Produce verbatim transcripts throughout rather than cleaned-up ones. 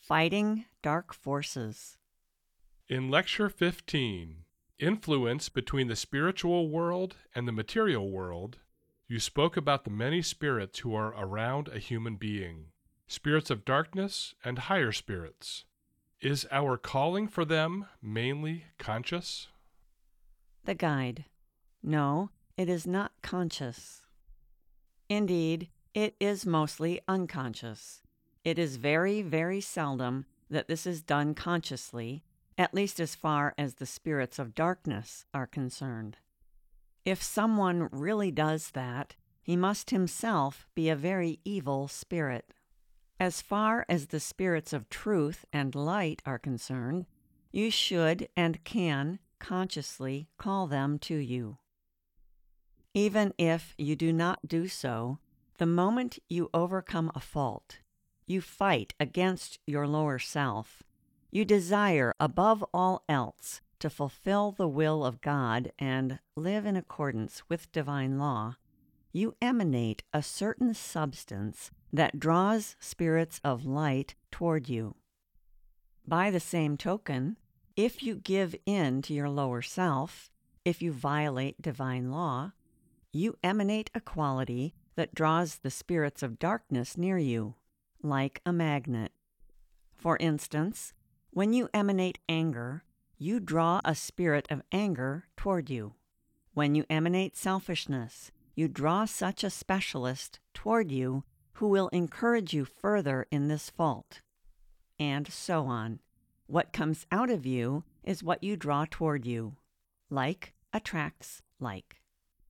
Fighting Dark Forces. In Lecture fifteen, Influence Between the Spiritual World and the Material World, you spoke about the many spirits who are around a human being, spirits of darkness and higher spirits. Is our calling for them mainly conscious? The Guide. No, it is not conscious. Indeed, it is mostly unconscious. It is very, very seldom that this is done consciously, at least as far as the spirits of darkness are concerned. If someone really does that, he must himself be a very evil spirit. As far as the spirits of truth and light are concerned, you should and can consciously call them to you. Even if you do not do so, the moment you overcome a fault, you fight against your lower self, you desire above all else to fulfill the will of God and live in accordance with divine law, you emanate a certain substance that draws spirits of light toward you. By the same token, if you give in to your lower self, if you violate divine law, you emanate a quality that draws the spirits of darkness near you, like a magnet. For instance, when you emanate anger, you draw a spirit of anger toward you. When you emanate selfishness, you draw such a specialist toward you who will encourage you further in this fault. And so on. What comes out of you is what you draw toward you. Like attracts like.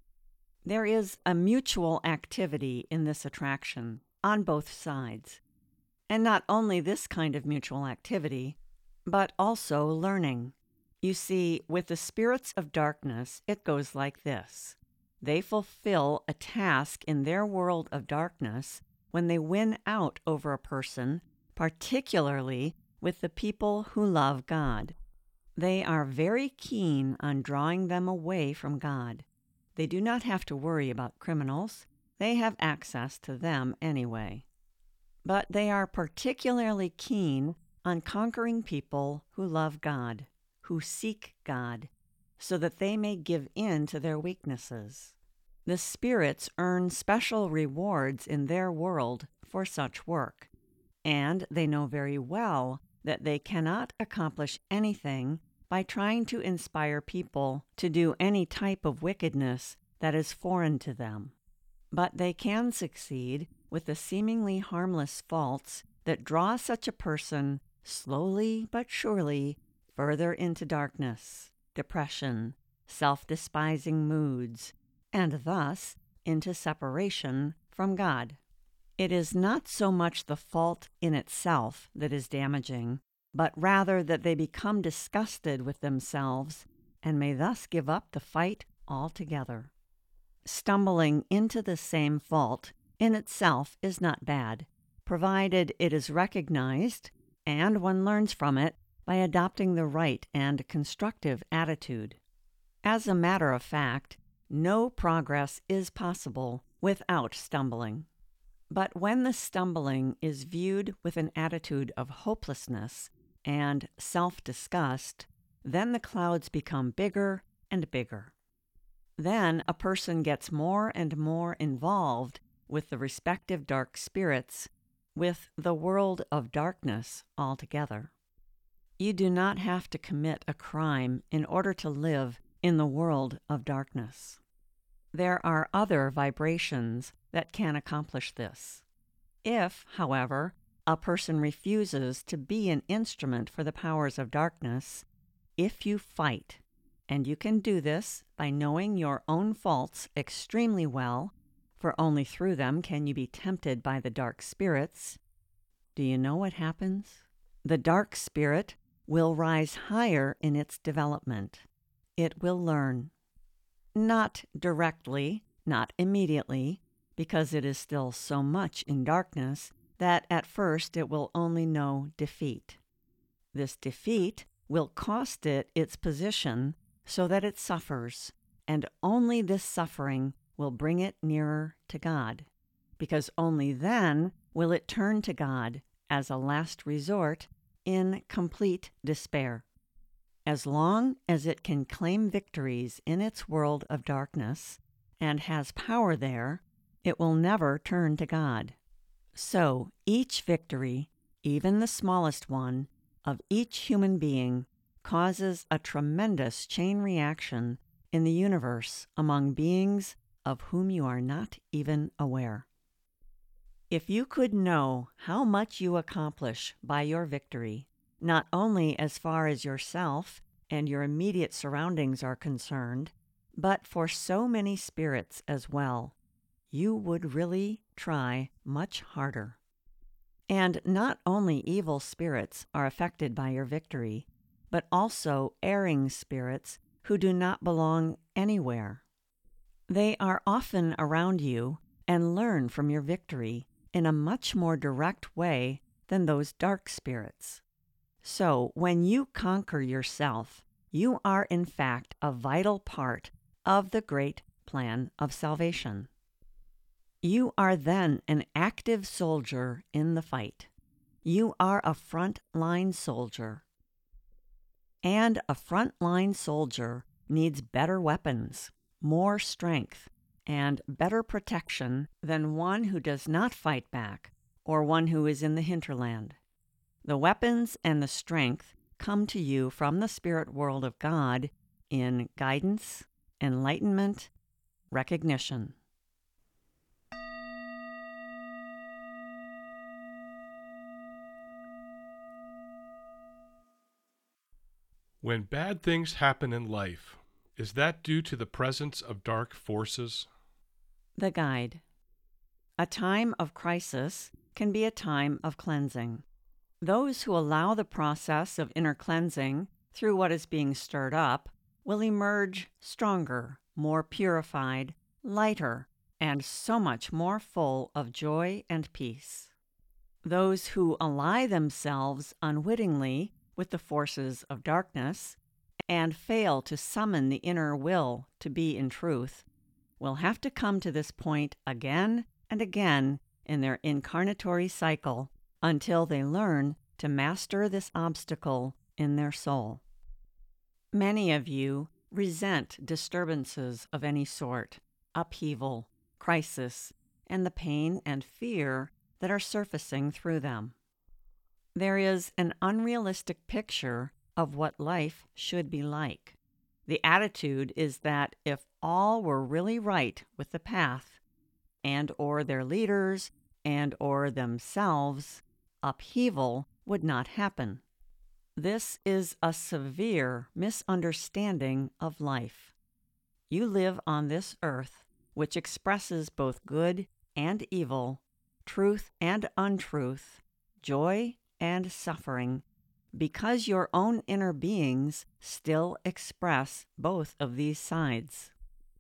There is a mutual activity in this attraction on both sides. And not only this kind of mutual activity, but also learning. You see, with the spirits of darkness, it goes like this. They fulfill a task in their world of darkness when they win out over a person, particularly with the people who love God. They are very keen on drawing them away from God. They do not have to worry about criminals. They have access to them anyway. But they are particularly keen on conquering people who love God, who seek God, so that they may give in to their weaknesses. The spirits earn special rewards in their world for such work, and they know very well that they cannot accomplish anything by trying to inspire people to do any type of wickedness that is foreign to them. But they can succeed with the seemingly harmless faults that draw such a person slowly but surely further into darkness, depression, self-despising moods, and thus into separation from God. It is not so much the fault in itself that is damaging, but rather that they become disgusted with themselves and may thus give up the fight altogether. Stumbling into the same fault in itself is not bad, provided it is recognized and one learns from it by adopting the right and constructive attitude. As a matter of fact, no progress is possible without stumbling. But when the stumbling is viewed with an attitude of hopelessness and self-disgust, then the clouds become bigger and bigger. Then a person gets more and more involved with the respective dark spirits, with the world of darkness altogether. You do not have to commit a crime in order to live in the world of darkness. There are other vibrations that can accomplish this. If, however, a person refuses to be an instrument for the powers of darkness, if you fight, and you can do this by knowing your own faults extremely well, for only through them can you be tempted by the dark spirits, do you know what happens? The dark spirit will rise higher in its development. It will learn. Not directly, not immediately, because it is still so much in darkness that at first it will only know defeat. This defeat will cost it its position so that it suffers, and only this suffering will bring it nearer to God, because only then will it turn to God as a last resort, in complete despair. As long as it can claim victories in its world of darkness and has power there, it will never turn to God. So each victory, even the smallest one, of each human being causes a tremendous chain reaction in the universe among beings of whom you are not even aware. If you could know how much you accomplish by your victory, not only as far as yourself and your immediate surroundings are concerned, but for so many spirits as well, you would really try much harder. And not only evil spirits are affected by your victory, but also erring spirits who do not belong anywhere. They are often around you and learn from your victory in a much more direct way than those dark spirits. So when you conquer yourself, you are in fact a vital part of the great plan of salvation. You are then an active soldier in the fight. You are a front-line soldier. And a front-line soldier needs better weapons, more strength, and better protection than one who does not fight back or one who is in the hinterland. The weapons and the strength come to you from the spirit world of God in guidance, enlightenment, recognition. When bad things happen in life, is that due to the presence of dark forces? The Guide. A time of crisis can be a time of cleansing. Those who allow the process of inner cleansing through what is being stirred up will emerge stronger, more purified, lighter, and so much more full of joy and peace. Those who ally themselves unwittingly with the forces of darkness and fail to summon the inner will to be in truth will have to come to this point again and again in their incarnatory cycle until they learn to master this obstacle in their soul. Many of you resent disturbances of any sort, upheaval, crisis, and the pain and fear that are surfacing through them. There is an unrealistic picture of what life should be like. The attitude is that if all were really right with the path, and or their leaders, and or themselves, upheaval would not happen. This is a severe misunderstanding of life. You live on this earth, which expresses both good and evil, truth and untruth, joy and suffering, because your own inner beings still express both of these sides.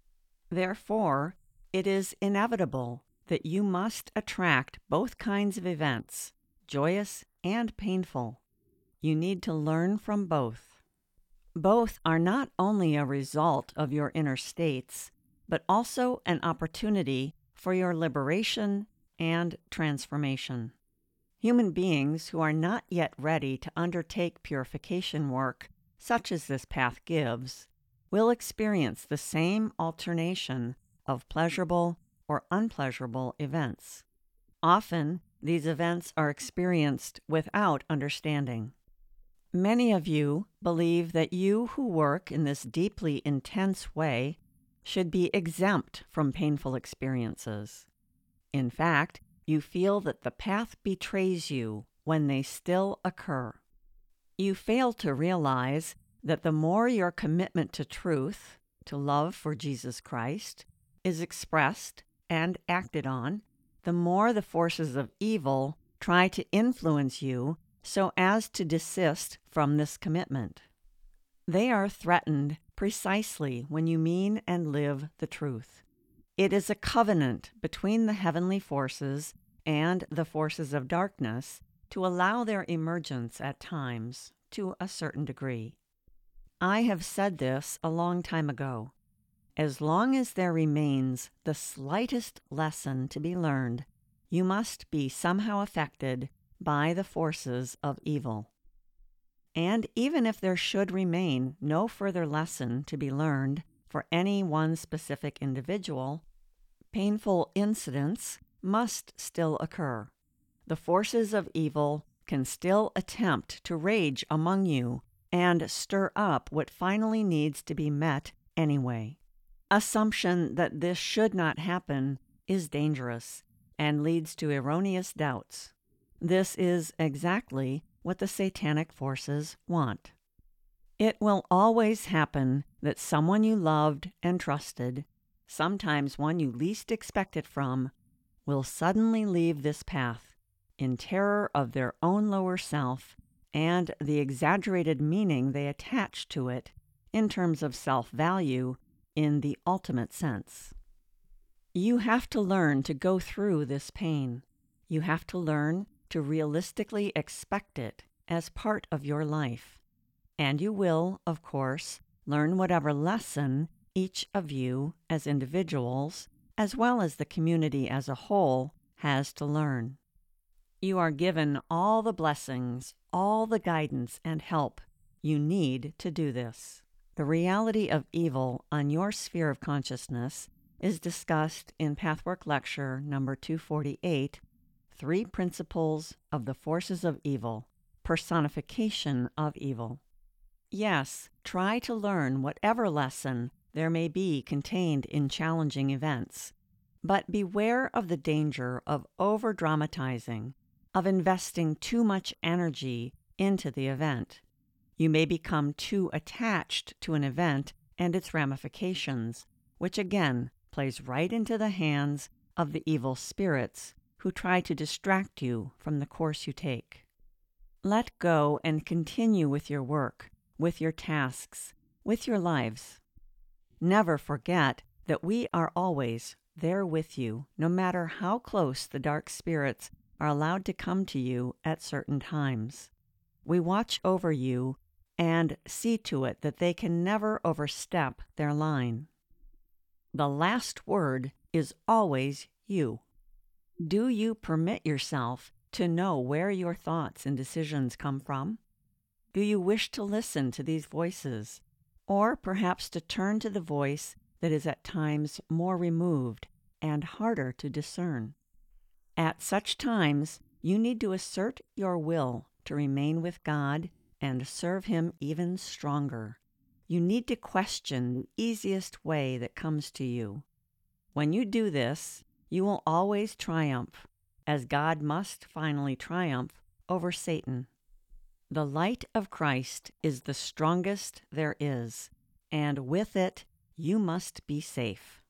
Therefore, it is inevitable that you must attract both kinds of events, joyous and painful. You need to learn from both. Both are not only a result of your inner states, but also an opportunity for your liberation and transformation. Human beings who are not yet ready to undertake purification work, such as this path gives, will experience the same alternation of pleasurable or unpleasurable events. Often, these events are experienced without understanding. Many of you believe that you who work in this deeply intense way should be exempt from painful experiences. In fact, you feel that the path betrays you when they still occur. You fail to realize that the more your commitment to truth, to love for Jesus Christ, is expressed and acted on, the more the forces of evil try to influence you so as to desist from this commitment. They are threatened precisely when you mean and live the truth. It is a covenant between the heavenly forces and the forces of darkness to allow their emergence at times to a certain degree. I have said this a long time ago. As long as there remains the slightest lesson to be learned, you must be somehow affected by the forces of evil. And even if there should remain no further lesson to be learned for any one specific individual, painful incidents must still occur. The forces of evil can still attempt to rage among you and stir up what finally needs to be met anyway. Assumption that this should not happen is dangerous and leads to erroneous doubts. This is exactly what the satanic forces want. It will always happen that someone you loved and trusted, sometimes one you least expect it from, will suddenly leave this path in terror of their own lower self and the exaggerated meaning they attach to it in terms of self-value in the ultimate sense. You have to learn to go through this pain. You have to learn to realistically expect it as part of your life. And you will, of course, learn whatever lesson each of you as individuals, as well as the community as a whole, has to learn. You are given all the blessings, all the guidance and help you need to do this. The reality of evil on your sphere of consciousness is discussed in Pathwork Lecture number two forty-eight, Three Principles of the Forces of Evil, Personification of Evil. Yes, try to learn whatever lesson there may be contained in challenging events, but beware of the danger of over-dramatizing, of investing too much energy into the event. You may become too attached to an event and its ramifications, which again plays right into the hands of the evil spirits who try to distract you from the course you take. Let go and continue with your work, with your tasks, with your lives. Never forget that we are always there with you, no matter how close the dark spirits are allowed to come to you at certain times. We watch over you and see to it that they can never overstep their line. The last word is always you. Do you permit yourself to know where your thoughts and decisions come from? Do you wish to listen to these voices, or perhaps to turn to the voice that is at times more removed and harder to discern? At such times, you need to assert your will to remain with God and serve Him even stronger. You need to question the easiest way that comes to you. When you do this, you will always triumph, as God must finally triumph over Satan. The light of Christ is the strongest there is, and with it you must be safe.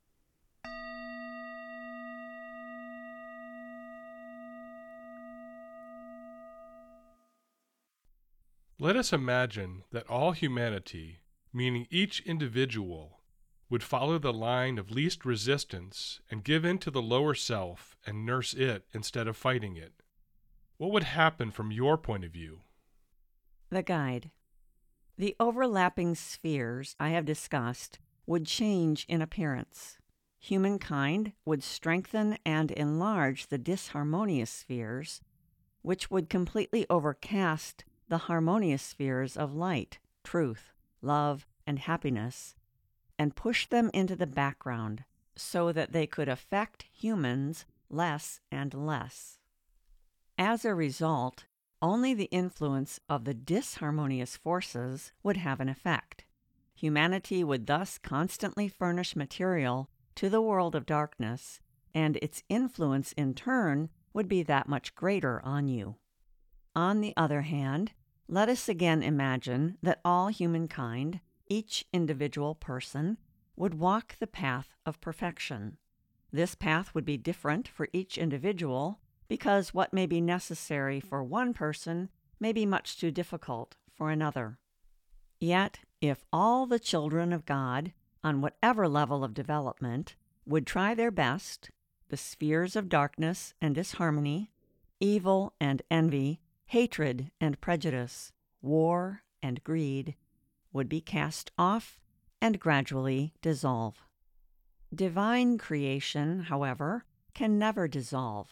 Let us imagine that all humanity, meaning each individual, would follow the line of least resistance and give in to the lower self and nurse it instead of fighting it. What would happen from your point of view? The guide. The overlapping spheres I have discussed would change in appearance. Humankind would strengthen and enlarge the disharmonious spheres, which would completely overcast the harmonious spheres of light, truth, love, and happiness, and push them into the background so that they could affect humans less and less. As a result, only the influence of the disharmonious forces would have an effect. Humanity would thus constantly furnish material to the world of darkness, and its influence in turn would be that much greater on you. On the other hand, let us again imagine that all humankind, each individual person, would walk the path of perfection. This path would be different for each individual because what may be necessary for one person may be much too difficult for another. Yet, if all the children of God, on whatever level of development, would try their best, the spheres of darkness and disharmony, evil and envy, hatred and prejudice, war and greed, would be cast off and gradually dissolve. Divine creation, however, can never dissolve.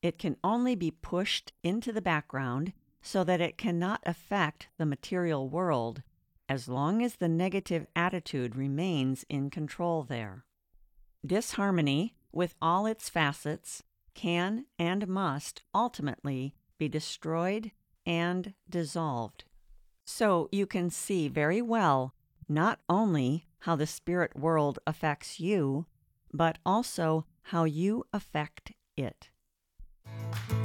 It can only be pushed into the background so that it cannot affect the material world as long as the negative attitude remains in control there. Disharmony, with all its facets, can and must ultimately be destroyed and dissolved. So you can see very well not only how the spirit world affects you, but also how you affect it.